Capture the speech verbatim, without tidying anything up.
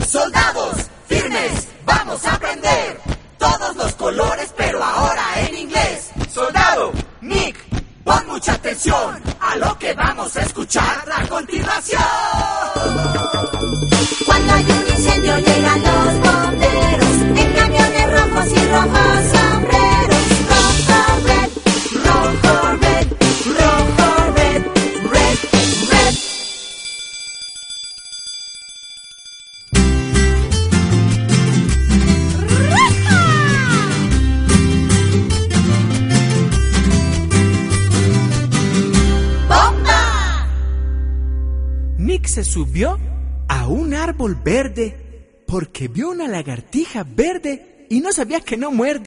Soldados, firmes, vamos a aprender todos los colores, pero ahora en inglés. Soldado, Nick, pon mucha atención a lo que vamos a escuchar a continuación. Cuando hay un incendio llegan los bomberos en camiones rojos y rojos sombreros. Rojo, red, rojo, red, rojo, red, red, red. ¡Bomba! Nick se subió a un árbol verde porque vio una lagartija verde y no sabía que no muerde.